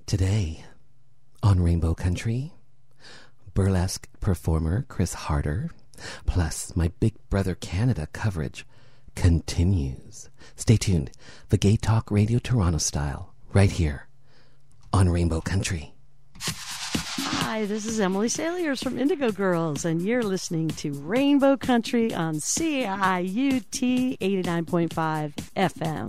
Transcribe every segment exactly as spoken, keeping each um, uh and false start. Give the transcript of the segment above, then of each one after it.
Today, on Rainbow Country, burlesque performer Chris Harder, plus my Big Brother Canada coverage continues. Stay tuned. The Gay Talk Radio Toronto style, right here on Rainbow Country. Hi, this is Emily Saliers from Indigo Girls, and you're listening to Rainbow Country on C I U T eighty-nine point five F M.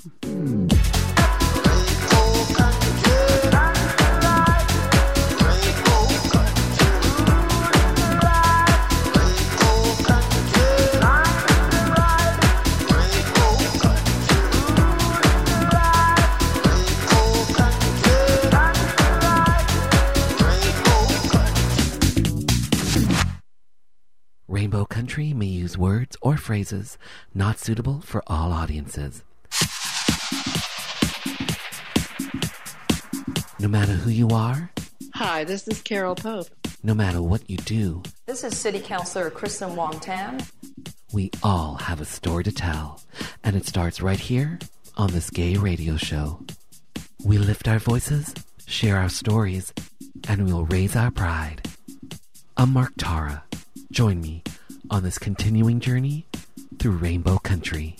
Rainbow Country may use words or phrases not suitable for all audiences. No matter who you are, hi, this is Carol Pope. No matter what you do, this is City Councilor Kristen Wong-Tam. We all have a story to tell, and it starts right here on this gay radio show. We lift our voices, share our stories, and we'll raise our pride. I'm Mark Tara. Join me on this continuing journey through Rainbow Country.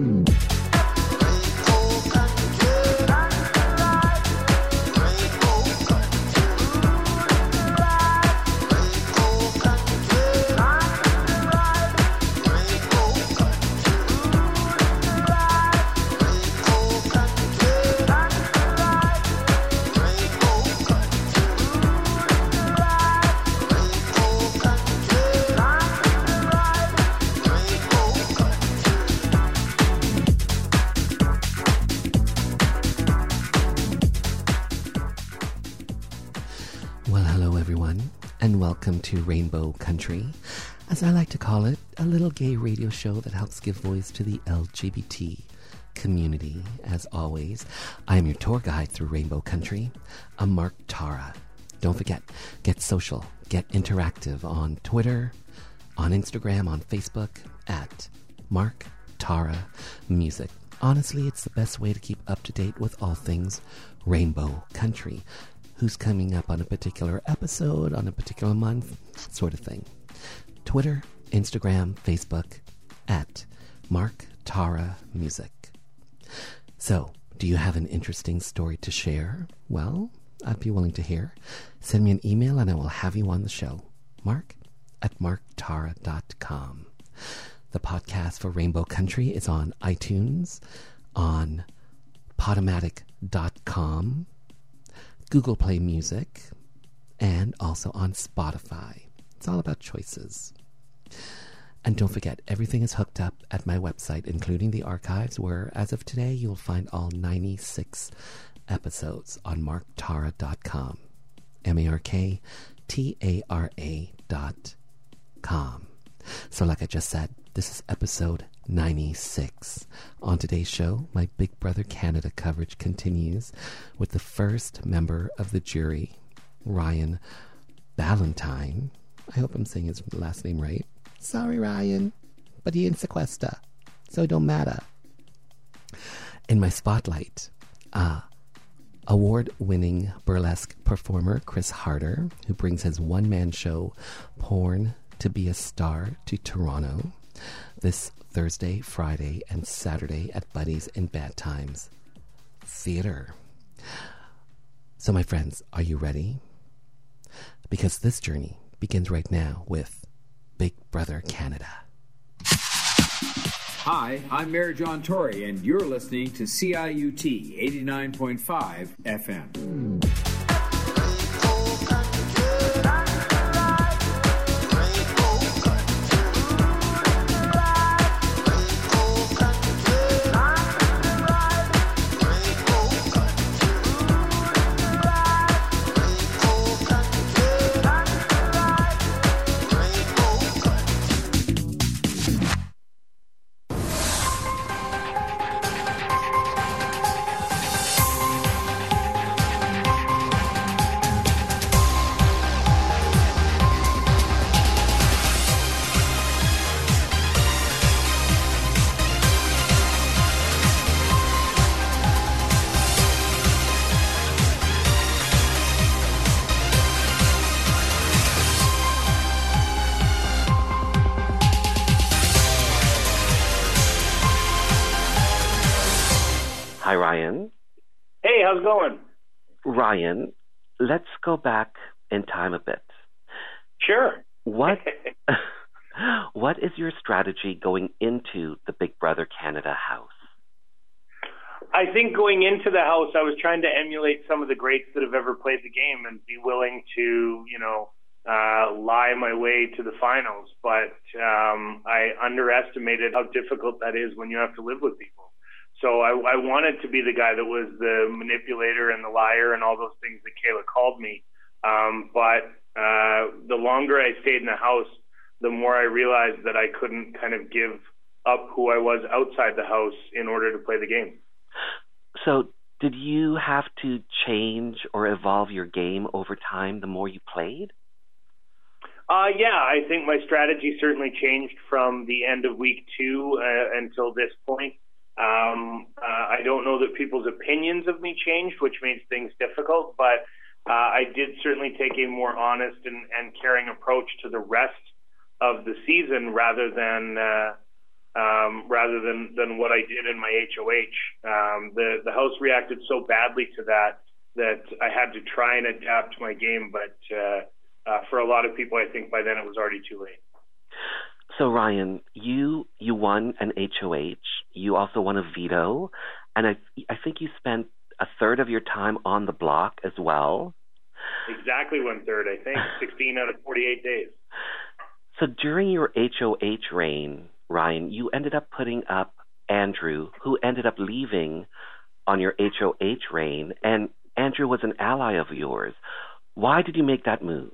And welcome to Rainbow Country, as I like to call it, a little gay radio show that helps give voice to the L G B T community. As always, I am your tour guide through Rainbow Country. I'm Mark Tara. Don't forget, get social, get interactive on Twitter, on Instagram, on Facebook, at Mark Tara Music. Honestly, it's the best way to keep up to date with all things Rainbow Country. Who's coming up on a particular episode, on a particular month, sort of thing. Twitter, Instagram, Facebook, at Mark Tara Music. So, do you have an interesting story to share? Well, I'd be willing to hear. Send me an email and I will have you on the show. Mark at mark tara dot com. The podcast for Rainbow Country is on iTunes, on podomatic dot com, Google Play Music, and also on Spotify. It's all about choices. And don't forget, everything is hooked up at my website, including the archives, where, as of today, you'll find all ninety-six episodes on mark tara dot com. M A R K T A R A dot com. So like I just said, this is episode ninety-six. On today's show, my Big Brother Canada coverage continues with the first member of the jury, Ryan Ballantyne. I hope I'm saying his last name right. Sorry, Ryan, but he in sequester, so it don't matter. In my spotlight, uh, award-winning burlesque performer Chris Harder, who brings his one-man show, Porn to Be a Star, to Toronto this Thursday, Friday, and Saturday at Buddies in Bad Times Theatre. So, my friends, are you ready? Because this journey begins right now with Big Brother Canada. Hi, I'm Mayor John Tory, and you're listening to C I U T eighty-nine point five F M. Hi, Ryan. Hey, how's it going? Ryan, let's go back in time a bit. Sure. What What is your strategy going into the Big Brother Canada house? I think going into the house, I was trying to emulate some of the greats that have ever played the game and be willing to, you know, uh, lie my way to the finals. But um, I underestimated how difficult that is when you have to live with people. So I, I wanted to be the guy that was the manipulator and the liar and all those things that Kayla called me. Um, but uh, the longer I stayed in the house, the more I realized that I couldn't kind of give up who I was outside the house in order to play the game. So did you have to change or evolve your game over time the more you played? Uh, yeah, I think my strategy certainly changed from the end of week two uh, until this point. Um, uh, I don't know that people's opinions of me changed, which makes things difficult, but uh, I did certainly take a more honest and, and caring approach to the rest of the season rather than uh, um, rather than, than what I did in my H O H. Um, the, the house reacted so badly to that that I had to try and adapt my game, but uh, uh, for a lot of people, I think by then it was already too late. So, Ryan, you you won an H O H. You also won a veto, and I I think you spent a third of your time on the block as well. Exactly one third, I think, sixteen out of forty-eight days. So during your H O H reign, Ryan, you ended up putting up Andrew, who ended up leaving on your H O H reign, and Andrew was an ally of yours. Why did you make that move?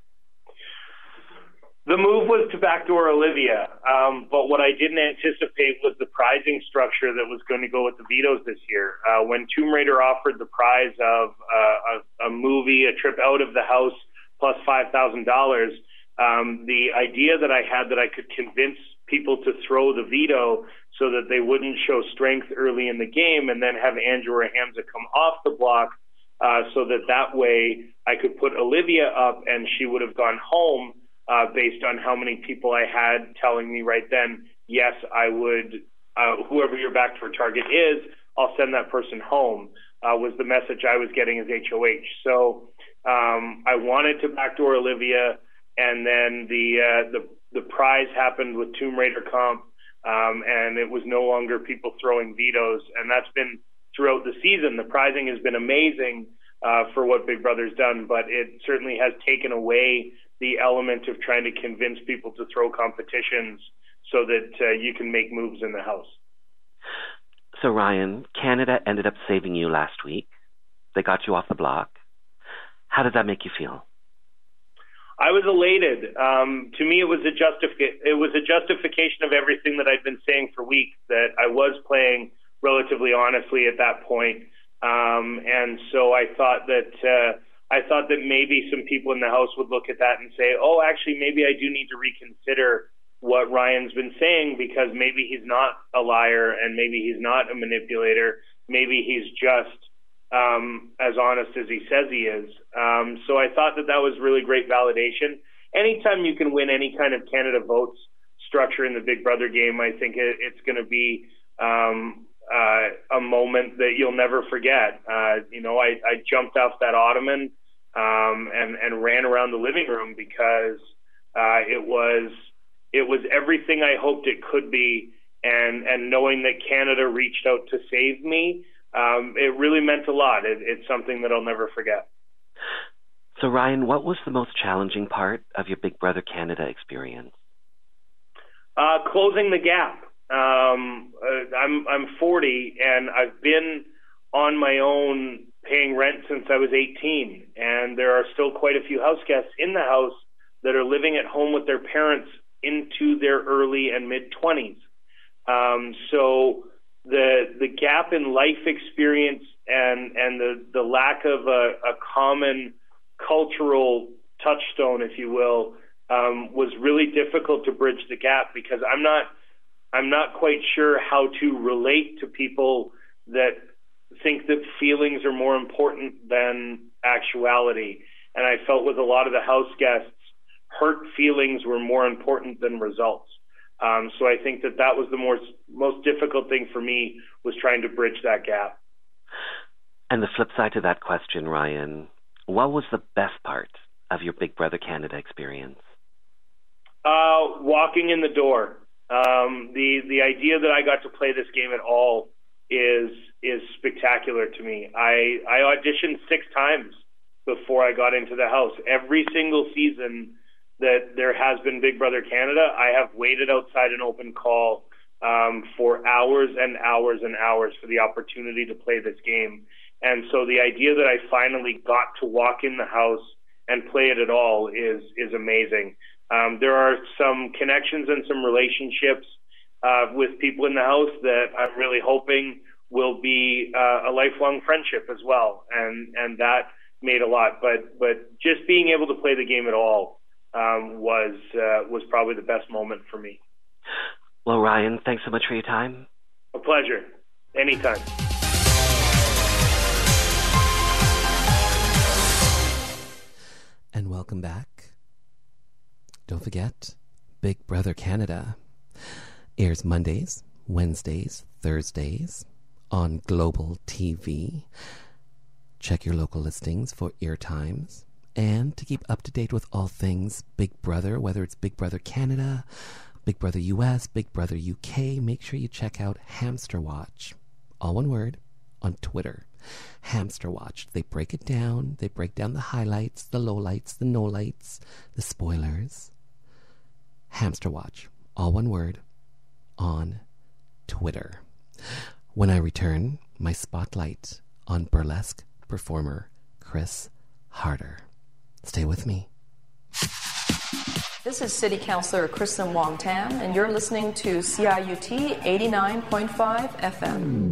The move was to backdoor Olivia, um, but what I didn't anticipate was the prizing structure that was going to go with the vetoes this year. Uh, when Tomb Raider offered the prize of uh, a, a movie, a trip out of the house, plus five thousand dollars, um, the idea that I had that I could convince people to throw the veto so that they wouldn't show strength early in the game and then have Andrew or Hamza come off the block uh, so that that way I could put Olivia up and she would have gone home. Uh, based on how many people I had telling me right then, yes, I would, uh, whoever your backdoor target is, I'll send that person home, uh, was the message I was getting as H O H. So um, I wanted to backdoor Olivia, and then the, uh, the the prize happened with Tomb Raider Comp, um, and it was no longer people throwing vetoes, and that's been throughout the season. The prizing has been amazing uh, for what Big Brother's done, but it certainly has taken away the element of trying to convince people to throw competitions so that uh, you can make moves in the house. So, Ryan, Canada ended up saving you last week. They got you off the block. How did that make you feel? I was elated. Um, to me, it was a justifi- it was a justification of everything that I'd been saying for weeks, that I was playing relatively honestly at that point. Um, and so I thought that uh, I thought that maybe some people in the house would look at that and say, oh, actually, maybe I do need to reconsider what Ryan's been saying, because maybe he's not a liar and maybe he's not a manipulator. Maybe he's just um, as honest as he says he is. Um, so I thought that that was really great validation. Anytime you can win any kind of Canada votes structure in the Big Brother game, I think it, it's going to be um, uh, a moment that you'll never forget. Uh, you know, I, I jumped off that ottoman um, and, and ran around the living room because uh, it was it was everything I hoped it could be. And, and knowing that Canada reached out to save me, um, it really meant a lot. It, it's something that I'll never forget. So, Ryan, what was the most challenging part of your Big Brother Canada experience? Uh, closing the gap. Um, uh, I'm I'm forty, and I've been on my own paying rent since I was eighteen, and there are still quite a few house guests in the house that are living at home with their parents into their early and mid-twenties. Um, so the the gap in life experience and and the, the lack of a, a common cultural touchstone, if you will, um, was really difficult to bridge the gap, because I'm not I'm not quite sure how to relate to people that think that feelings are more important than actuality. And I felt with a lot of the house guests, hurt feelings were more important than results. Um, so I think that that was the most, most difficult thing for me, was trying to bridge that gap. And the flip side to that question, Ryan, what was the best part of your Big Brother Canada experience? Uh, walking in the door. Um, the the idea that I got to play this game at all is is spectacular to me. I, I auditioned six times before I got into the house. Every single season that there has been Big Brother Canada, I have waited outside an open call um, for hours and hours and hours for the opportunity to play this game. And so the idea that I finally got to walk in the house and play it at all is is amazing. Um, there are some connections and some relationships uh, with people in the house that I'm really hoping will be uh, a lifelong friendship as well, and and that made a lot. But but just being able to play the game at all um, was uh, was probably the best moment for me. Well, Ryan, thanks so much for your time. A pleasure. Anytime. And welcome back. Don't forget, Big Brother Canada airs Mondays, Wednesdays, Thursdays on Global T V. Check your local listings for airtimes. And to keep up to date with all things Big Brother, whether it's Big Brother Canada, Big Brother U S, Big Brother U K, make sure you check out Hamster Watch, all one word, on Twitter. Hamster Watch. They break it down. They break down the highlights, the lowlights, the no-lights, the spoilers. Hamster Watch, all one word, on Twitter. When I return, my spotlight on burlesque performer Chris Harder. Stay with me. This is City Councilor Kristen Wong-Tam, and you're listening to C I U T eighty-nine point five F M.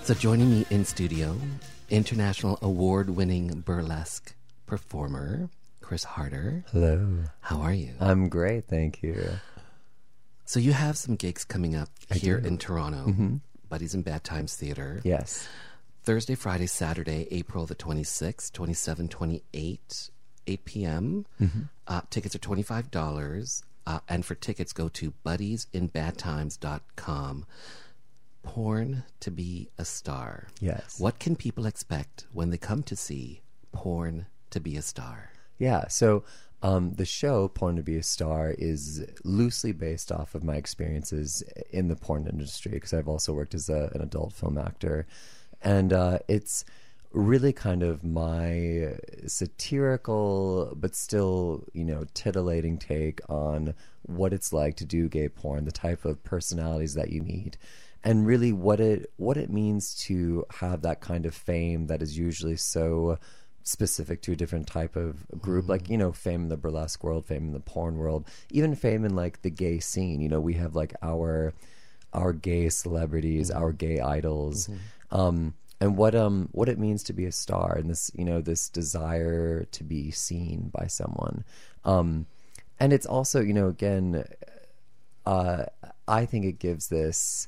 So joining me in studio, international award-winning burlesque performer, Chris Harder. Hello. How are you? I'm great, thank you. So you have some gigs coming up I here do. in Toronto, Mm-hmm. Buddies in Bad Times Theatre. Yes. Thursday, Friday, Saturday, April the twenty-sixth, twenty-seventh, twenty-eighth, eight p.m. Mm-hmm. Uh, tickets are twenty-five dollars. Uh, and for tickets, go to buddies in bad times dot com. Porn to be a star. Yes. What can people expect when they come to see Porn to be a Star? Yeah, so um, the show, Porn to be a Star, is loosely based off of my experiences in the porn industry, because I've also worked as a, an adult film actor. And uh, it's really kind of my satirical but still, you know, titillating take on what it's like to do gay porn, the type of personalities that you need, and really what it what it means to have that kind of fame that is usually so specific to a different type of group, mm-hmm. like, you know, fame in the burlesque world, fame in the porn world, even fame in like the gay scene. You know, we have like our our gay celebrities, mm-hmm. our gay idols. Mm-hmm. Um, and what um what it means to be a star, and this, you know, this desire to be seen by someone. Um, and it's also, you know, again, uh, I think it gives this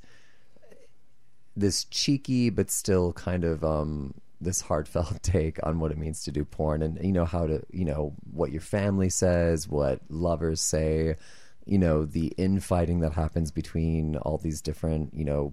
this cheeky but still kind of um, this heartfelt take on what it means to do porn, and, you know, how to, you know, what your family says, what lovers say, you know, the infighting that happens between all these different, you know,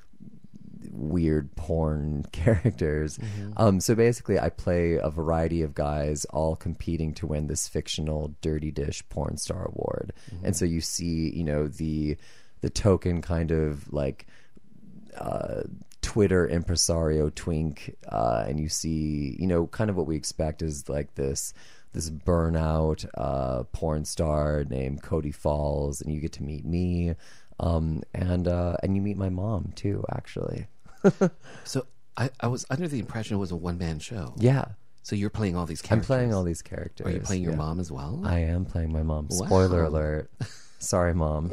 weird porn characters. Mm-hmm. Um, so basically I play a variety of guys all competing to win this fictional Dirty Dish Porn Star Award. Mm-hmm. And so you see, you know, the the token kind of like uh, Twitter impresario twink, uh, and you see, you know, kind of what we expect is like this this burnout uh, porn star named Cody Falls, and you get to meet me, um, and uh, and you meet my mom too, actually. So I, I was under the impression it was a one-man show. Yeah. So you're playing all these characters. I'm playing all these characters. Are you playing your yeah. mom as well? I am playing my mom. Wow. Spoiler alert. Sorry, Mom.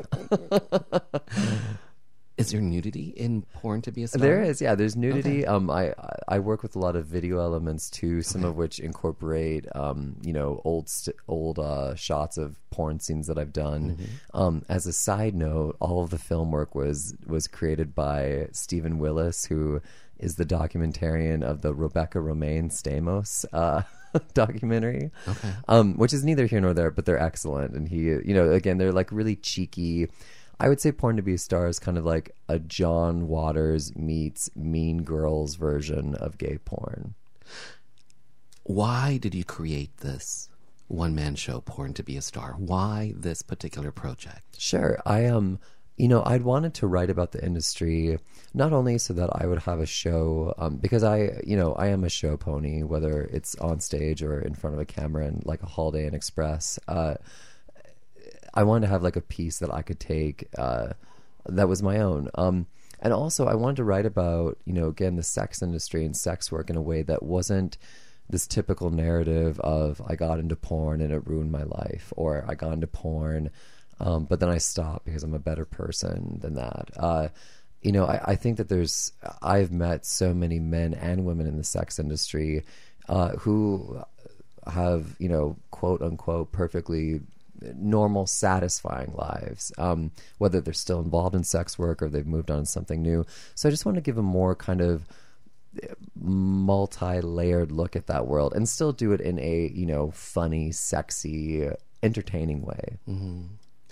Is there nudity in Porn to be a Star? There is, yeah. There's nudity. Okay. Um, I I work with a lot of video elements too. Some Okay. of which incorporate, um, you know, old st- old uh, shots of porn scenes that I've done. Mm-hmm. Um, as a side note, all of the film work was was created by Stephen Willis, who is the documentarian of the Rebecca Romaine Stamos uh, documentary. Okay. Um, which is neither here nor there, but they're excellent. And he, you know, again, they're like really cheeky. I would say Porn to be a Star is kind of like a John Waters meets Mean Girls version of gay porn. Why did you create this one-man show, Porn to be a Star? Why this particular project? Sure. I um, you know, I'd wanted to write about the industry, not only so that I would have a show, um, because I, you know, I am a show pony, whether it's on stage or in front of a camera, and like a Holiday Inn Express. Uh, I wanted to have like a piece that I could take uh, that was my own. Um, and also I wanted to write about, you know, again, the sex industry and sex work in a way that wasn't this typical narrative of I got into porn and it ruined my life, or I got into porn, um, but then I stopped because I'm a better person than that. Uh, you know, I, I think that there's, I've met so many men and women in the sex industry uh, who have, you know, quote unquote, perfectly normal, satisfying lives, um, whether they're still involved in sex work or they've moved on to something new. So I just want to give a more kind of multi-layered look at that world, and still do it in a, you know, funny, sexy, entertaining way. Mm-hmm.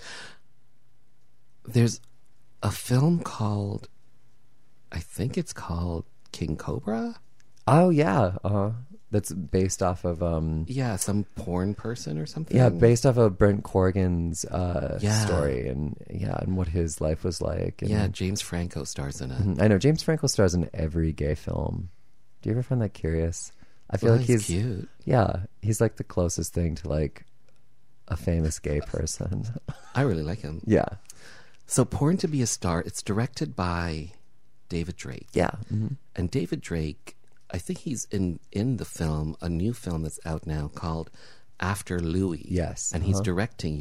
There's a film called, I think it's called King Cobra. Oh yeah, uh-huh. That's based off of um yeah, some porn person or something. Yeah, based off of Brent Corrigan's uh, yeah. story, and yeah, and what his life was like. And, yeah, James Franco stars in it. I know James Franco stars in every gay film. Do you ever find that curious? I feel well, like he's, he's cute. Yeah, he's like the closest thing to like a famous gay person. I really like him. Yeah. So, Porn to be a Star. It's directed by David Drake. Yeah, mm-hmm. And David Drake, I think he's in, in the film, a new film that's out now called After Louie. Yes. And uh-huh. he's directing your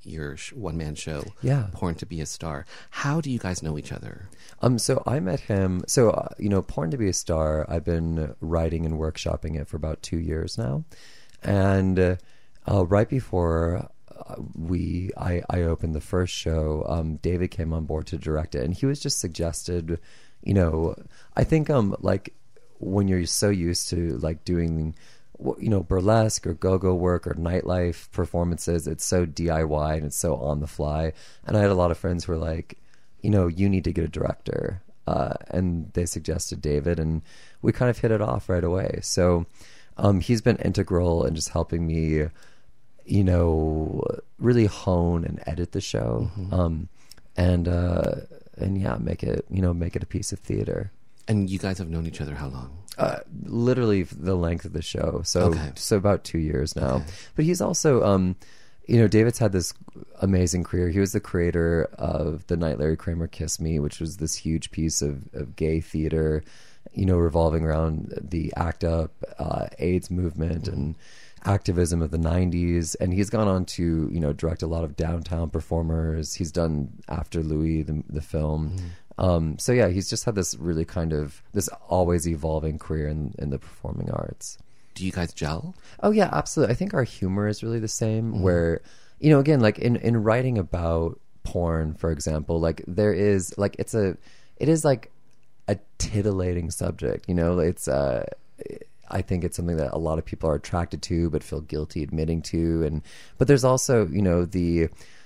your sh- one-man show, Yeah. Porn to Be a Star. How do you guys know each other? Um, so I met him. So uh, you know, Porn to Be a Star. I've been writing and workshopping it for about two years now, and uh, uh, right before uh, we, I, I opened the first show, um, David came on board to direct it, and he was just suggested. You know, I think um, like when you're so used to like doing, you know, burlesque or go-go work or nightlife performances, it's so D I Y and it's so on the fly. And I had a lot of friends who were like, you know, you need to get a director. Uh, and they suggested David, and we kind of hit it off right away. So um, he's been integral in just helping me, you know, really hone and edit the show. Mm-hmm. Um, and, uh, and yeah, make it, you know, make it a piece of theater. And you guys have known each other how long? Uh, literally the length of the show. So, Okay. so about two years now. Okay. But he's also, um, you know, David's had this amazing career. He was the creator of The Night Larry Kramer Kissed Me, which was this huge piece of, of gay theater, you know, revolving around the ACT UP, uh, AIDS movement mm-hmm. and activism of the nineties. And he's gone on to, you know, direct a lot of downtown performers. He's done After Louis, the, the film. Mm-hmm. Um, so yeah, he's just had this really kind of, this always evolving career in, in the performing arts. Do you guys gel? Oh yeah, absolutely. I think our humor is really the same. Mm-hmm. Where, you know, again, like in, in writing about porn, for example, like there is like it's a, it is like a titillating subject. You know, it's uh, I think it's something that a lot of people are attracted to, but feel guilty admitting to, and but there's also, you know, the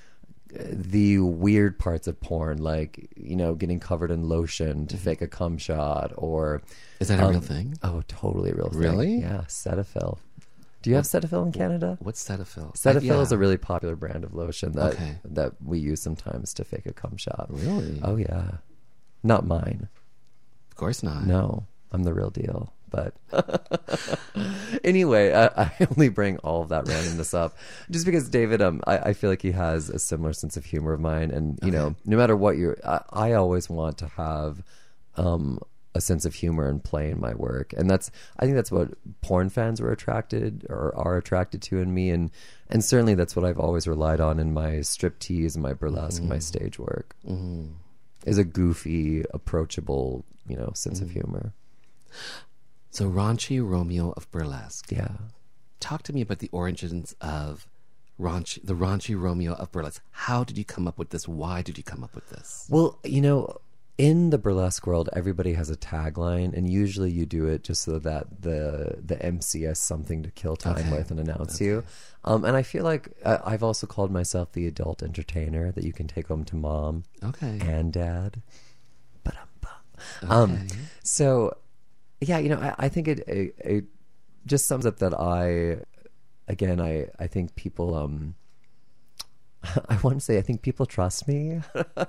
the weird parts of porn, like, you know, getting covered in lotion to mm-hmm. fake a cum shot, or is that a um, real thing? Oh, totally real thing. Really? Yeah, Cetaphil. Do you have Cetaphil in Canada? What's Cetaphil? Cetaphil I, yeah. is a really popular brand of lotion that okay. that we use sometimes to fake a cum shot. Really? Oh yeah, not mine. Of course not. No, I'm the real deal. But anyway, I, I only bring all of that randomness up just because David, um, I, I feel like he has a similar sense of humor of mine, and you okay. know, no matter what you're, I, I always want to have um, a sense of humor and play in my work, and that's, I think that's what porn fans were attracted or are attracted to in me, and and certainly that's what I've always relied on in my striptease and my burlesque, mm-hmm. and my stage work, mm-hmm. is a goofy, approachable, you know, sense mm-hmm. of humor. So Raunchy Romeo of Burlesque. Yeah. Talk to me about the origins of Raunchy, the Raunchy Romeo of Burlesque. How did you come up with this? Why did you come up with this? Well, you know, in the burlesque world, everybody has a tagline, and usually you do it just so that the the M C has something to kill time okay. with and announce okay. you. Um, and I feel like uh, I've also called myself the adult entertainer that you can take home to mom okay. and dad. Okay. Um, so... Yeah, you know, I, I think it, it it just sums up that I, again, I, I think people, um, I want to say I think people trust me.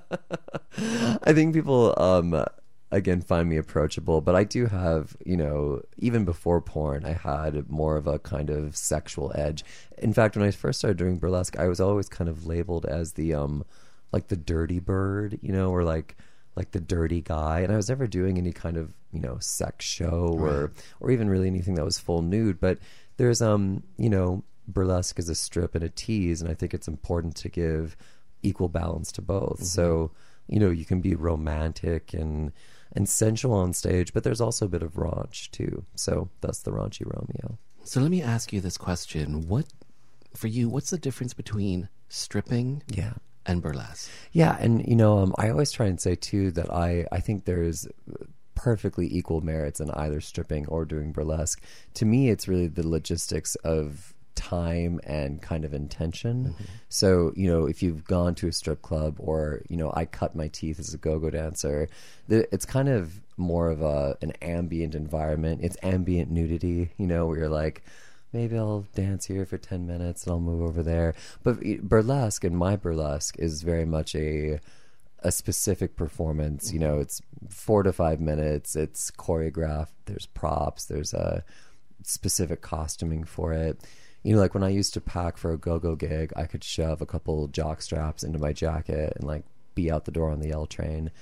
I think people, um, again, find me approachable, but I do have, you know, even before porn, I had more of a kind of sexual edge. In fact, when I first started doing burlesque, I was always kind of labeled as the, um, like the dirty bird, you know, or like, like the dirty guy, and I was never doing any kind of, you know, sex show or right. or even really anything that was full nude. But there's um you know, burlesque is a strip and a tease, and I think it's important to give equal balance to both. Mm-hmm. So, you know, you can be romantic and and sensual on stage, but there's also a bit of raunch too. So that's the Raunchy Romeo. So let me ask you this question: What, for you, what's the difference between stripping? Yeah. And burlesque. Yeah, and you know, um, I always try and say too that I, I think there's perfectly equal merits in either stripping or doing burlesque. To me, it's really the logistics of time and kind of intention. Mm-hmm. So, you know, if you've gone to a strip club, or, you know, I cut my teeth as a go-go dancer, the, it's kind of more of a an ambient environment. It's ambient nudity, you know, where you're like, maybe I'll dance here for ten minutes and I'll move over there. But burlesque, and my burlesque, is very much a a specific performance. You know, it's four to five minutes. It's choreographed. There's props. There's a specific costuming for it. You know, like when I used to pack for a go-go gig, I could shove a couple jock straps into my jacket and like be out the door on the L train.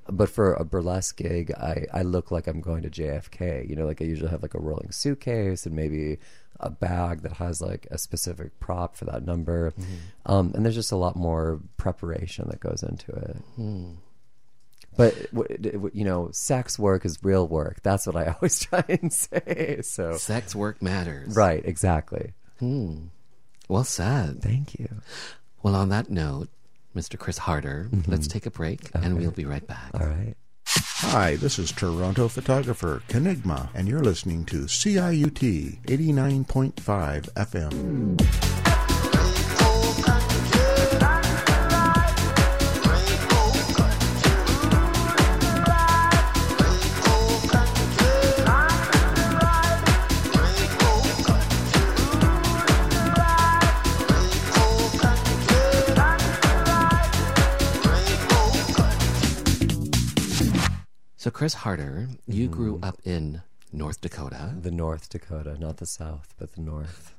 but for a burlesque gig, I, I look like I'm going to J F K. You know, like I usually have like a rolling suitcase and maybe a bag that has like a specific prop for that number. Mm-hmm. Um, and there's just a lot more preparation that goes into it. Mm. But, you know, sex work is real work. That's what I always try and say. So sex work matters. Right, exactly. Hmm. Well said. Thank you. Well, on that note, Mister Chris Harder, mm-hmm. let's take a break, okay. and we'll be right back. All right. Hi, this is Toronto photographer Kenigma, and you're listening to C I U T eighty-nine point five F M. So, Chris Harder, you mm. grew up in North Dakota. The North Dakota, not the South, but the North.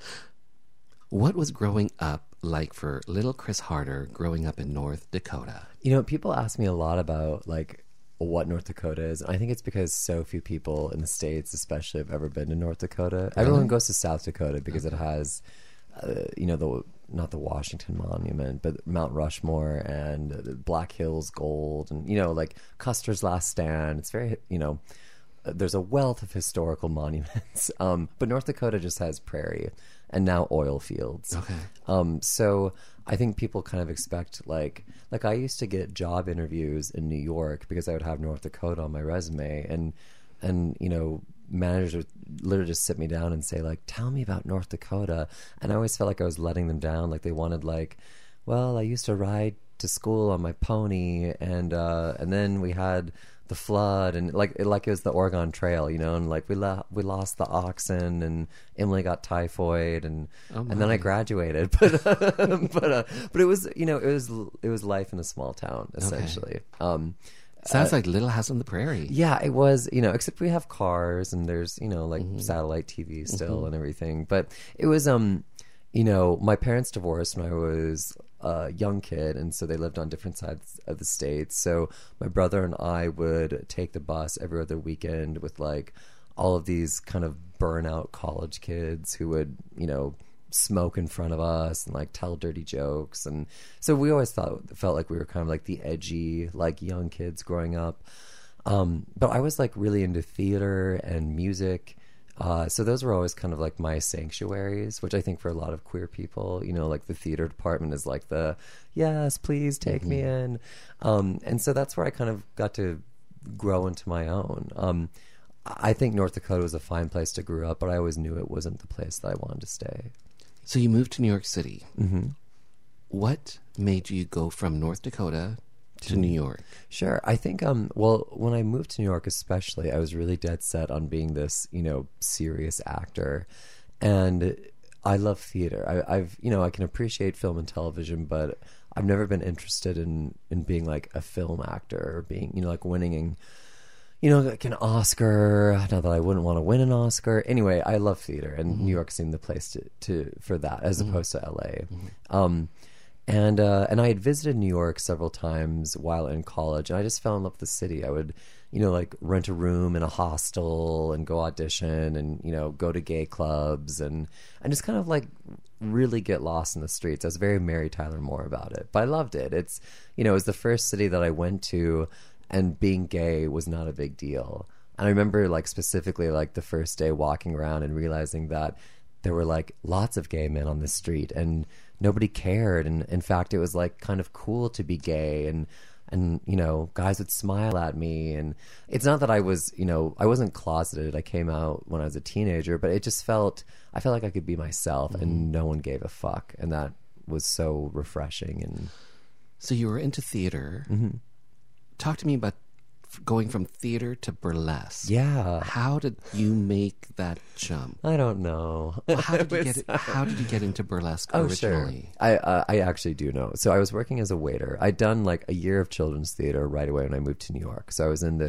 What was growing up like for little Chris Harder growing up in North Dakota? You know, people ask me a lot about, like, what North Dakota is. I think it's because so few people in the States, especially, have ever been to North Dakota. Really? Everyone goes to South Dakota because okay. it has, uh, you know, the... not the Washington Monument, but Mount Rushmore and Black Hills Gold and, you know, like Custer's Last Stand. It's very, you know, there's a wealth of historical monuments. Um, but North Dakota just has prairie and now oil fields. Okay. Um, so I think people kind of expect, like, like I used to get job interviews in New York because I would have North Dakota on my resume, and, and, you know, managers would literally just sit me down and say, like, tell me about North Dakota. And I always felt like I was letting them down. Like they wanted, like, well, I used to ride to school on my pony, and uh, and then we had the flood, and like it, like it was the Oregon Trail, you know, and like we la- we lost the oxen, and Emily got typhoid, and oh and then I graduated. But uh, but uh, but it was, you know, it was it was life in a small town essentially. Okay. Um, Sounds uh, like Little House on the Prairie. Yeah, it was, you know, except we have cars and there's, you know, like mm-hmm. satellite T V still mm-hmm. and everything. But it was, um, you know, my parents divorced when I was a young kid, and so they lived on different sides of the state. So my brother and I would take the bus every other weekend with like all of these kind of burnout college kids who would, you know, smoke in front of us and like tell dirty jokes. And so we always thought felt like we were kind of like the edgy, like young kids growing up. Um, but I was like really into theater and music. Uh, so those were always kind of like my sanctuaries, which I think for a lot of queer people, you know, like the theater department is like the, yes, please take mm-hmm. me in. Um, and so that's where I kind of got to grow into my own. Um, I think North Dakota was a fine place to grow up, but I always knew it wasn't the place that I wanted to stay. So you moved to New York City. Mm-hmm. What made you go from North Dakota to New York? Sure. I think, um, well, when I moved to New York especially, I was really dead set on being this, you know, serious actor. And I love theater. I, I've, you know, I can appreciate film and television, but I've never been interested in, in being like a film actor or being, you know, like winning, you know, like an Oscar. Not that I wouldn't want to win an Oscar. Anyway, I love theater, and mm-hmm. New York seemed the place to, to for that, as mm-hmm. opposed to L A. Mm-hmm. Um, and uh, and I had visited New York several times while in college, and I just fell in love with the city. I would, you know, like rent a room in a hostel and go audition, and you know, go to gay clubs, and and just kind of like really get lost in the streets. I was very Mary Tyler Moore about it, but I loved it. It's, you know, it was the first city that I went to, and being gay was not a big deal. And I remember like specifically like the first day walking around and realizing that there were like lots of gay men on the street and nobody cared. And in fact, it was like kind of cool to be gay, and, and, you know, guys would smile at me. And it's not that I was, you know, I wasn't closeted. I came out when I was a teenager, but it just felt, I felt like I could be myself mm-hmm. and no one gave a fuck. And that was so refreshing. And so you were into theater. Mm-hmm. Talk to me about going from theater to burlesque. Yeah. How did you make that jump? I don't know. How did you get it, How did you get into burlesque oh, originally? Sure. I uh, I actually do know. So I was working as a waiter. I'd done like a year of children's theater right away when I moved to New York. So I was in this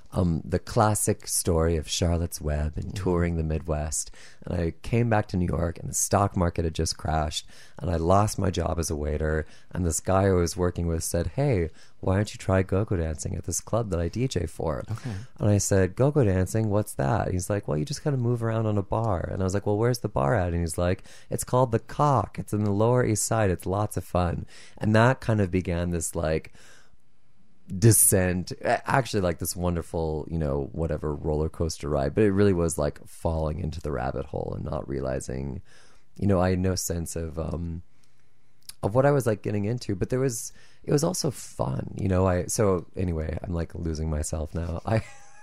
um, the classic story of Charlotte's Web and touring the Midwest. And I came back to New York, and the stock market had just crashed, and I lost my job as a waiter. And this guy I was working with said, "Hey, why don't you try go-go dancing at this club that I D J for?" Okay. And I said, "Go-go dancing? What's that?" He's like, "Well, you just kind of move around on a bar." And I was like, "Well, where's the bar at?" And he's like, "It's called The Cock. It's in the Lower East Side. It's lots of fun." And that kind of began this like descent, actually like this wonderful, you know, whatever roller coaster ride. But it really was like falling into the rabbit hole and not realizing, you know, I had no sense of um of what I was like getting into. But there was, it was also fun, you know. I so anyway, I'm like losing myself now. I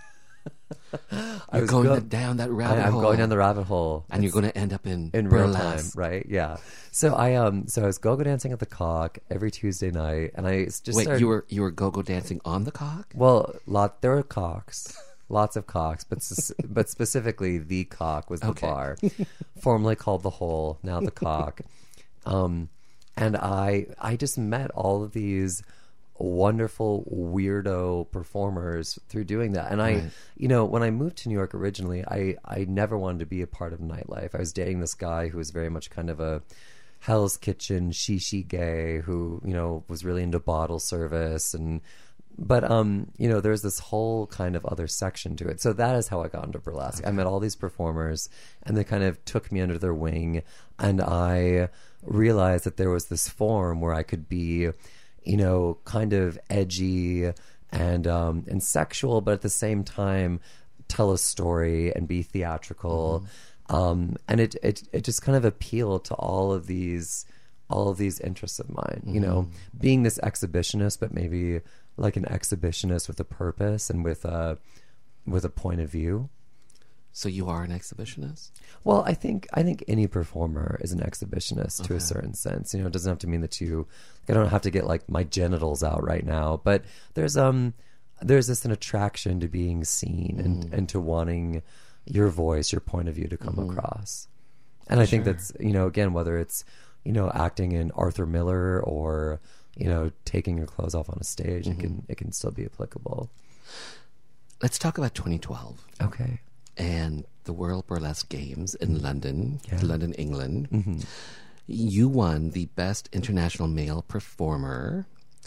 I You're was going go- down that rabbit I, I'm hole. going down the rabbit hole, and It's you're going to end up in in real time, burlesque. right? Yeah. So I um so I was go-go dancing at the Cock every Tuesday night, and I just Wait, started, you were you were go-go dancing on the Cock? well, lot there were cocks, lots of cocks, but s- but specifically the Cock was the Okay. bar, formerly called the Hole, now the Cock. Um, and I I just met all of these wonderful weirdo performers through doing that. And I, Right. you know, when I moved to New York originally, I, I never wanted to be a part of nightlife. I was dating this guy who was very much kind of a Hell's Kitchen, shishi gay who, you know, was really into bottle service. And, but, um, you know, there's this whole kind of other section to it. So that is how I got into burlesque. Okay. I met all these performers, and they kind of took me under their wing. And I realized that there was this form where I could be, you know, kind of edgy and um, and sexual, but at the same time tell a story and be theatrical. Mm-hmm. Um, and it, it it just kind of appealed to all of these all of these interests of mine. Mm-hmm. You know, being this exhibitionist, but maybe like an exhibitionist with a purpose and with a with a point of view. So you are an exhibitionist? Well, I think I think any performer is an exhibitionist Okay. to a certain sense. You know, it doesn't have to mean that you. I don't have to get like my genitals out right now, but there's um there's this an attraction to being seen Mm. and and to wanting your voice, your point of view to come Mhm. across. And I think Sure. that's, you know, again, whether it's, you know, acting in Arthur Miller or, you know, taking your clothes off on a stage, Mhm. it can it can still be applicable. Let's talk about twenty twelve. Okay. And the World Burlesque Games in London, Yeah. London, England. Mm-hmm. You won the Best International Male Performer.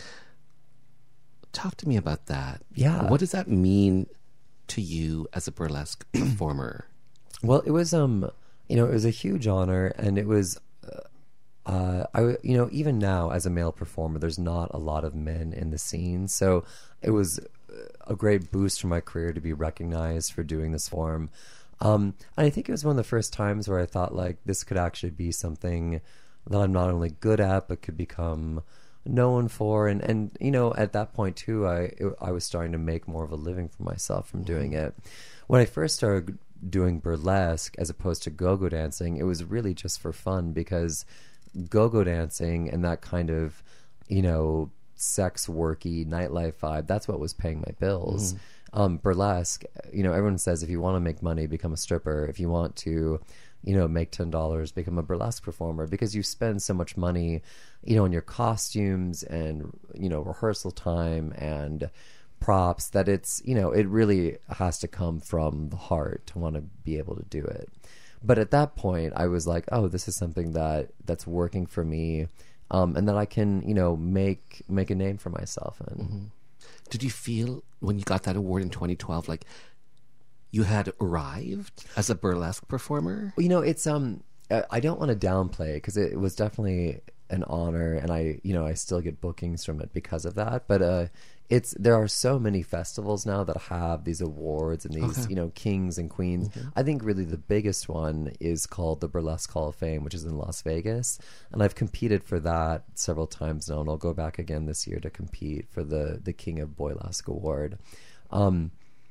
Talk to me about that. Yeah. What does that mean to you as a burlesque performer? Well, it was um, you know, it was a huge honor, and it was, uh, uh, I w- you know, even now as a male performer, there's not a lot of men in the scene, so it was a great boost for my career to be recognized for doing this form. Um, and I think it was one of the first times where I thought like this could actually be something that I'm not only good at, but could become known for. And, and you know, at that point too, I it, I was starting to make more of a living for myself from doing it. When I first started doing burlesque as opposed to go-go dancing, it was really just for fun, because go-go dancing and that kind of, you know, sex worky nightlife vibe, that's what was paying my bills. Mhm. Um, burlesque, you know, everyone says if you want to make money, become a stripper. If you want to, you know, make ten dollars, become a burlesque performer, because you spend so much money, you know, on your costumes and, you know, rehearsal time and props, that it's, you know, it really has to come from the heart to want to be able to do it. But at that point I was like, oh, this is something that that's working for me, um, and that I can, you know, make make a name for myself in. Mm-hmm. Did you feel when you got that award in twenty twelve like you had arrived as a burlesque performer? You know, it's um, uh, I don't want to downplay it, because it, it was definitely an honor, and I, you know, I still get bookings from it because of that. But uh, it's there are so many festivals now that have these awards and these, Okay. you know, kings and queens. Mhm. I think really the biggest one is called the Burlesque Hall of Fame, which is in Las Vegas, and I've competed for that several times now, and I'll go back again this year to compete for the the King of Boylesque Award. Um,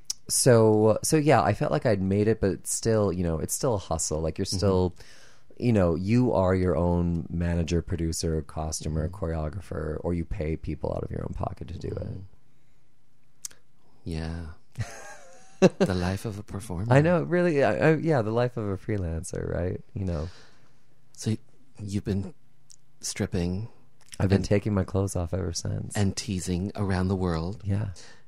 so so yeah, I felt like I'd made it, but still, you know, it's still a hustle. Like you're still, you know, you are your own manager, producer, costumer, choreographer, or you pay people out of your own pocket to do it. Yeah. The life of a performer. I know, really. I, I, yeah, the life of a freelancer, right? You know, So you've been stripping I've been and, taking my clothes off ever since. and teasing around the world. yeah,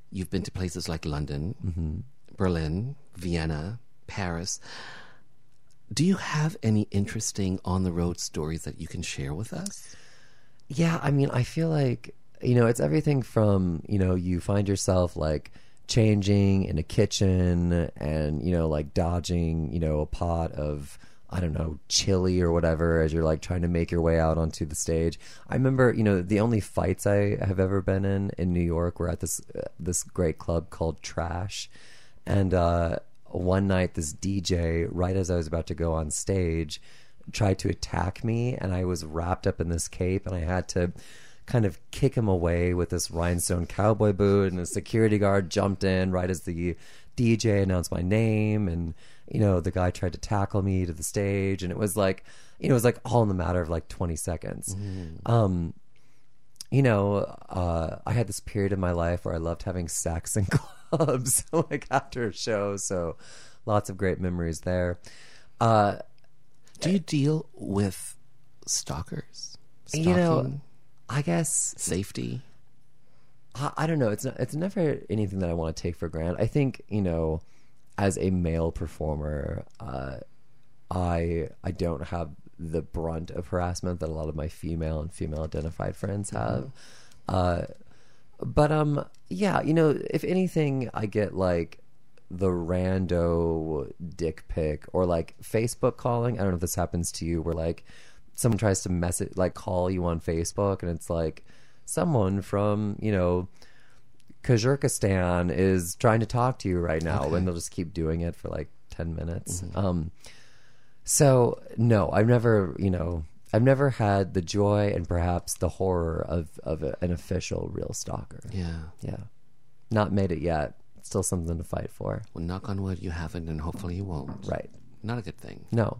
You've been to places like London, mm-hmm. Berlin, Vienna, Paris. Do you have any interesting on-the-road stories that you can share with us? Yeah, I mean, I feel like, you know, it's everything from, you know, you find yourself like changing in a kitchen and, you know, like dodging, you know, a pot of, I don't know, chili or whatever as you're like trying to make your way out onto the stage. I remember, you know, the only fights I have ever been in in New York were at this uh, this great club called Trash. And uh, one night this D J, right as I was about to go on stage, tried to attack me, and I was wrapped up in this cape, and I had to kind of kick him away with this rhinestone cowboy boot, and a security guard jumped in right as the D J announced my name, and, you know, the guy tried to tackle me to the stage, and it was like, you know, it was like all in the matter of like twenty seconds. Mm. Um, you know, uh, I had this period in my life where I loved having sex in clubs, like after a show, so lots of great memories there. Uh, Do you deal with stalkers? Stalking? You know, I guess safety. I, I don't know. It's not, it's never anything that I want to take for granted. I think, you know, as a male performer, uh, I I don't have the brunt of harassment that a lot of my female and female identified friends have. Mm-hmm. Uh, but um, yeah, you know, if anything, I get like the rando dick pic or like Facebook calling. I don't know if this happens to you, where like someone tries to message, like call you on Facebook, and it's like someone from, you know, Kyrgyzstan is trying to talk to you right now, okay. And they'll just keep doing it for like ten minutes. Mm-hmm. Um, so no, I've never, you know, I've never had the joy and perhaps the horror of, of a, an official real stalker. Yeah. Yeah. Not made it yet. Still something to fight for. Well, knock on wood, you haven't, and hopefully you won't. Right. Not a good thing. No.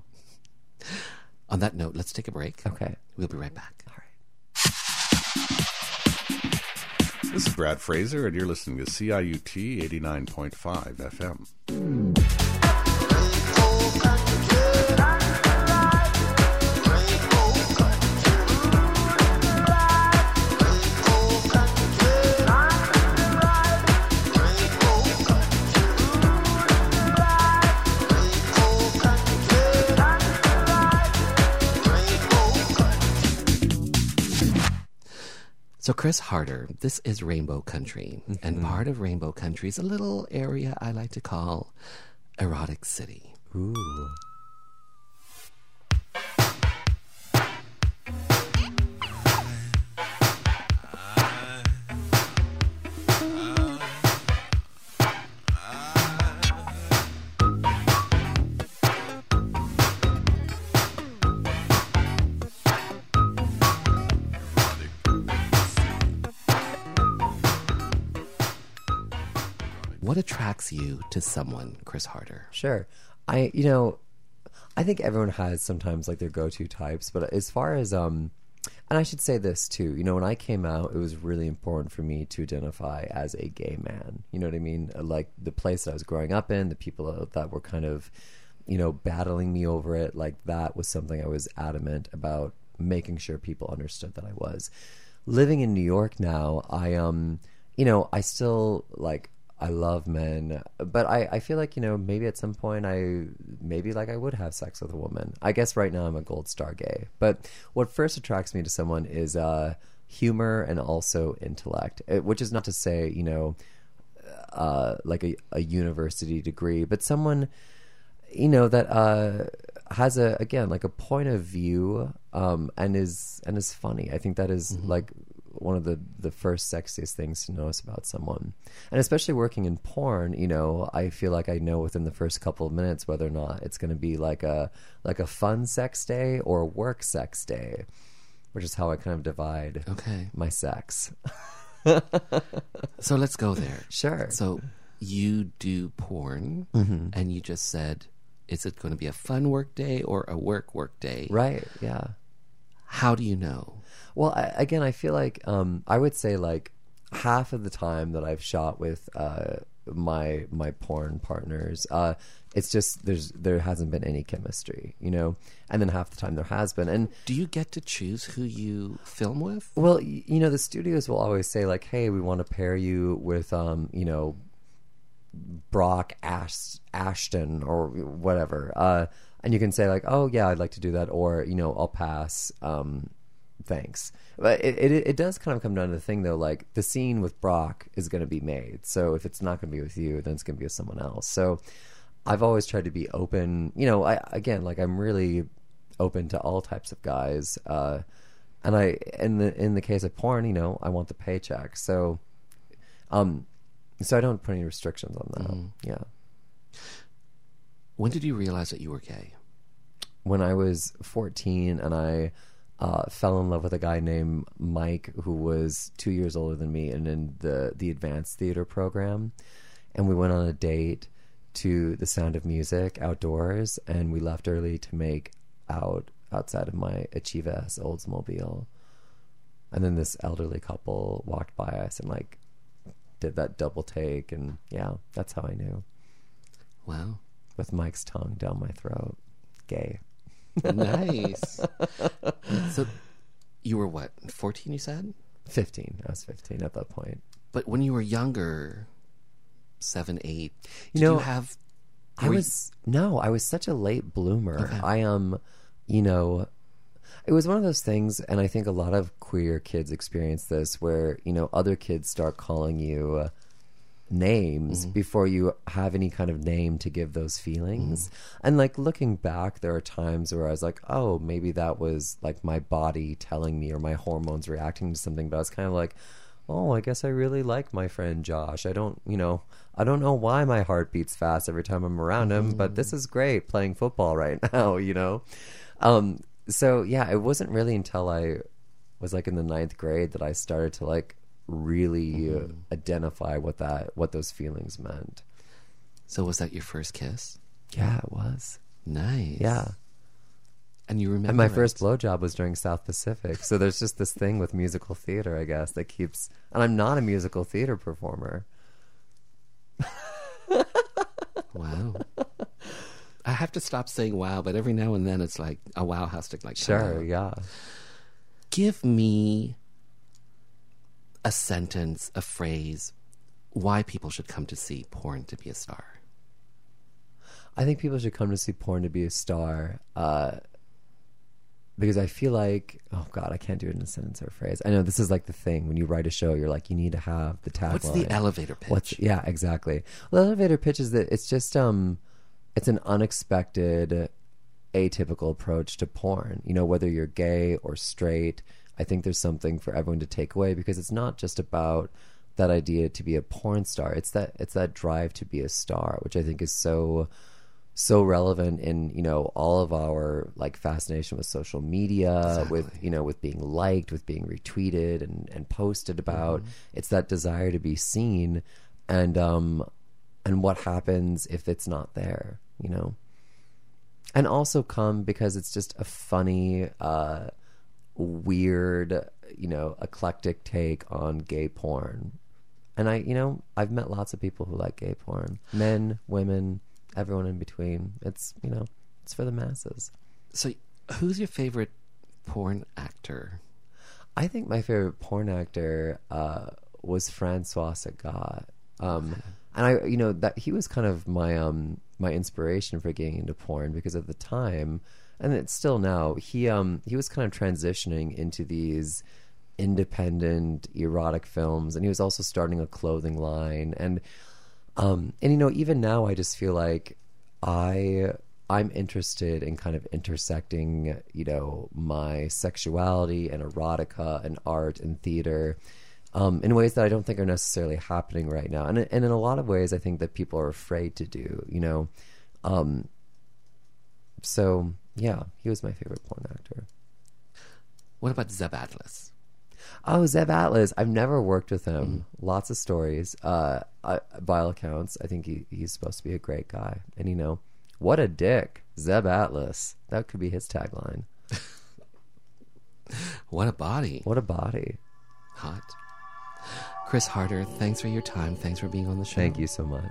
On that note, let's take a break. Okay. We'll be right back. All right. This is Brad Fraser, and you're listening to C I U T eighty-nine point five F M. So, Chris Harder, this is Rainbow Country, mm-hmm. and part of Rainbow Country is a little area I like to call Erotic City. Ooh. What attracts you to someone, Chris Harder? Sure. I, you know, I think everyone has sometimes like their go-to types, but as far as, um, and I should say this too, you know, when I came out, it was really important for me to identify as a gay man. You know what I mean? Like the place that I was growing up in, the people that were kind of, you know, battling me over it, like that was something I was adamant about making sure people understood that I was. Living in New York now, I, um, you know, I still like, I love men, but I, I feel like, you know, maybe at some point I, maybe like I would have sex with a woman. I guess right now I'm a gold star gay. But what first attracts me to someone is uh, humor and also intellect, which is not to say, you know, uh, like a, a university degree, but someone, you know, that uh, has a, again, like a point of view um, and is and is funny. I think that is mm-hmm. like one of the, the first sexiest things to notice about someone. And especially working in porn, you know, I feel like I know within the first couple of minutes whether or not it's going to be like a like a fun sex day or a work sex day, which is how I kind of divide okay. my sex. So let's go there. Sure. So you do porn, mm-hmm. and you just said, is it going to be a fun work day or a work work day? Right, yeah. How do you know? Well, I, again, I feel like um, I would say like half of the time that I've shot with uh, my my porn partners. Uh, it's just there's there hasn't been any chemistry, you know, and then half the time there has been. And do you get to choose who you film with? Well, you know, the studios will always say like, "Hey, we want to pair you with, um, you know, Brock Ash- Ashton or whatever," uh, and you can say like, "Oh yeah, I'd like to do that," or you know, "I'll pass." Um, thanks. But it, it it does kind of come down to the thing though, like the scene with Brock is going to be made. So if it's not going to be with you, then it's going to be with someone else. So I've always tried to be open. You know, I again, like I'm really open to all types of guys. Uh, and I in the in the case of porn, you know, I want the paycheck. So, um, so I don't put any restrictions on that. Mm. Yeah. When did you realize that you were gay? When I was fourteen, and I. Uh, fell in love with a guy named Mike who was two years older than me and in the, the advanced theater program. And we went on a date to The Sound of Music outdoors, and we left early to make out outside of my Achievas Oldsmobile. And then this elderly couple walked by us and like did that double take, and yeah, that's how I knew. Wow. With Mike's tongue down my throat. Gay. Nice. So you were what, fourteen you said? fifteen. I was fifteen at that point. But when you were younger, seven, eight, you did know, you have... I was... You... No, I was such a late bloomer. Okay. I am, um, you know... It was one of those things, and I think a lot of queer kids experience this, where, you know, other kids start calling you... Uh, names mm-hmm. before you have any kind of name to give those feelings. Mm-hmm. And like looking back, there are times where I was like, oh, maybe that was like my body telling me or my hormones reacting to something. But I was kind of like, oh, I guess I really like my friend Josh. I don't, you know, I don't know why my heart beats fast every time I'm around him, mm-hmm. but this is great playing football right now, you know? Um, so yeah, it wasn't really until I was like in the ninth grade that I started to like really mm-hmm. uh, identify what that what those feelings meant. So was that your first kiss? Yeah, it was. Nice. Yeah. And you remember and my it? first blowjob was during South Pacific. So there's just this thing with musical theater, I guess, that keeps... And I'm not a musical theater performer. Wow. I have to stop saying wow, but every now and then it's like a wow has to like... Sure, yeah. Give me a sentence, a phrase, why people should come to see Porn to Be a Star. I think people should come to see Porn to Be a Star uh, because I feel like, oh God, I can't do it in a sentence or a phrase. I know this is like the thing. When you write a show, you're like, you need to have the tagline. What's the elevator pitch? What's, yeah, exactly. Well, the elevator pitch is that it's just, um, it's an unexpected, atypical approach to porn. You know, whether you're gay or straight, I think there's something for everyone to take away, because it's not just about that idea to be a porn star. It's that it's that drive to be a star, which I think is so so relevant in, you know, all of our like fascination with social media, exactly. with, you know, with being liked, with being retweeted and, and posted about. Mm-hmm. It's that desire to be seen, and um and what happens if it's not there, you know. And also come because it's just a funny uh weird, you know, eclectic take on gay porn. And I, you know, I've met lots of people who like gay porn. Men, women, everyone in between. It's, you know, it's for the masses. So who's your favorite porn actor? I think my favorite porn actor uh, was Francois Sagat. Um, okay. And I, you know, that he was kind of my um my inspiration for getting into porn, because at the time, and it's still now, he um he was kind of transitioning into these independent erotic films, and he was also starting a clothing line, and um and you know, even now I just feel like I I'm interested in kind of intersecting, you know, my sexuality and erotica and art and theater um in ways that I don't think are necessarily happening right now, and and in a lot of ways I think that people are afraid to do, you know. um so yeah, he was my favorite porn actor. What about Zeb Atlas? Oh, Zeb Atlas. I've never worked with him. Mm-hmm. Lots of stories. Uh, I, by all accounts, I think he, he's supposed to be a great guy. And, you know, what a dick. Zeb Atlas. That could be his tagline. What a body. What a body. Hot. Chris Harder, thanks for your time. Thanks for being on the show. Thank you so much.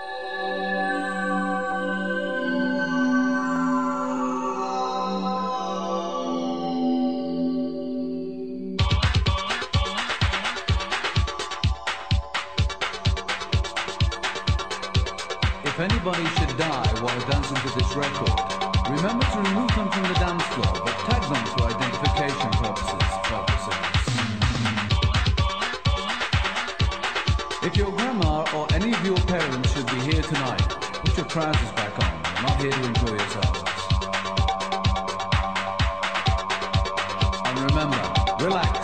If anybody should die while dancing to this record, remember to remove them from the dance floor, but tag them for identification purposes. purposes. If your grandma or any of your parents should be here tonight, put your trousers back on. You're not here to enjoy yourselves. And remember, relax.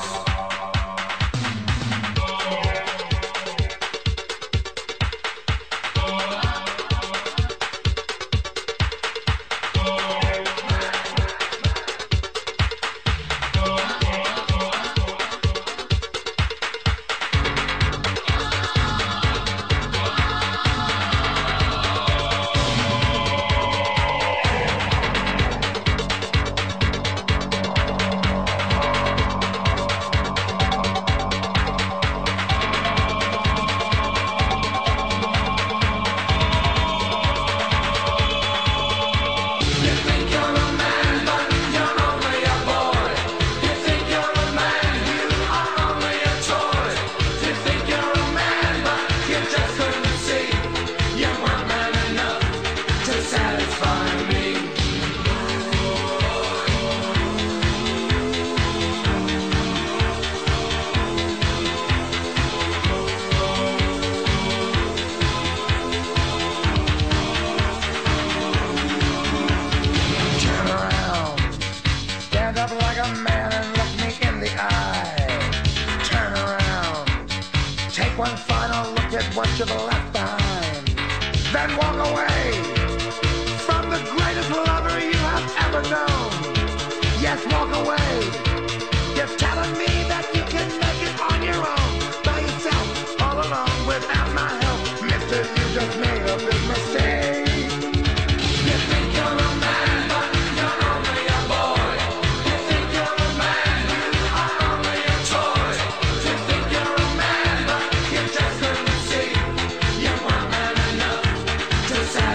Just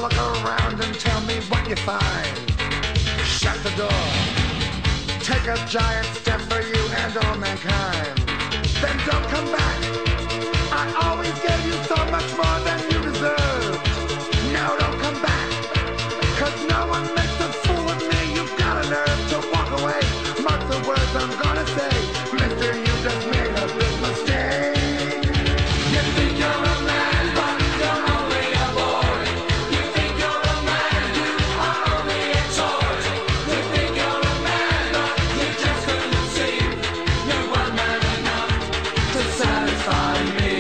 look around and tell me what you find. Shut the door. Take a giant step for you and all mankind. Then don't come back. I always gave you so much more than you deserved. Now don't come back. Cause no one makes a fool of me. You've got a nerve to walk away. Mark the words I'm gonna say. Mister, you just made a big mistake. You think you're a man, but you're only a boy. You think you're a man, you are only a toy. You think you're a man, but you just couldn't see. You weren't man enough to satisfy me.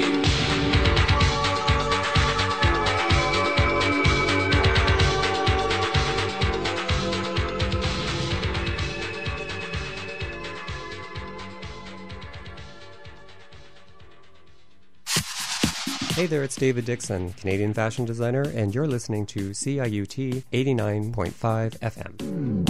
Hey there, it's David Dixon, Canadian fashion designer, and you're listening to C I U T eighty-nine point five F M.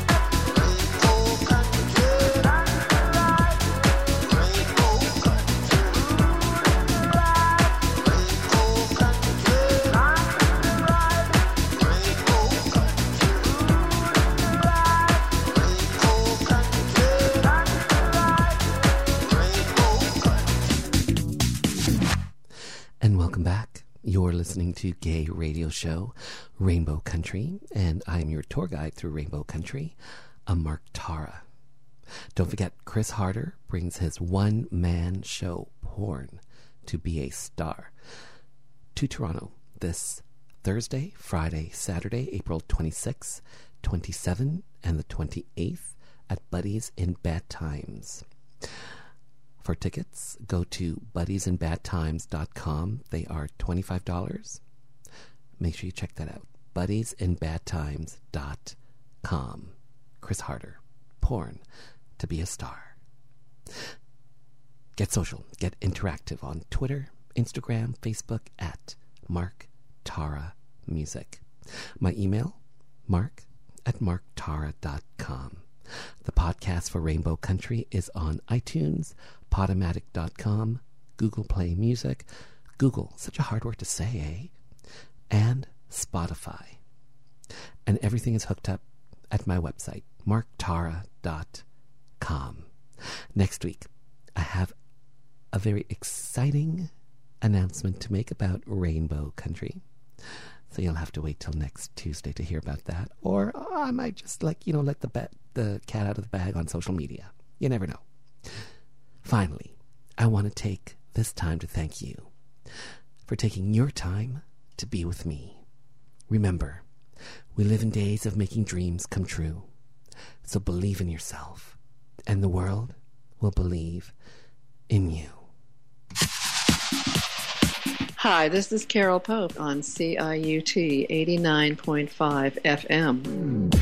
And welcome back. You're listening to Gay Radio Show, Rainbow Country, and I'm your tour guide through Rainbow Country, I'm Mark Tara. Don't forget, Chris Harder brings his one-man show, Porn, to be a star, to Toronto this Thursday, Friday, Saturday, April twenty-sixth, twenty-seventh, and the twenty-eighth at Buddies in Bad Times. For tickets, go to buddies in bad times dot com. They are twenty-five dollars. Make sure you check that out. buddies in bad times dot com. Chris Harder, Porn, to be a star. Get social, get interactive on Twitter, Instagram, Facebook at Mark Tara Music. My email, mark at mark tara dot com. The podcast for Rainbow Country is on iTunes, podomatic dot com, Google Play Music, Google, such a hard word to say, eh? And Spotify. And everything is hooked up at my website, mark tara dot com. Next week, I have a very exciting announcement to make about Rainbow Country. So you'll have to wait till next Tuesday to hear about that. Or oh, I might just, like, you know, let the ba- the cat out of the bag on social media. You never know. Finally, I want to take this time to thank you for taking your time to be with me. Remember, we live in days of making dreams come true. So believe in yourself, and the world will believe in you. Hi, this is Carol Pope on C I U T eighty-nine point five F M.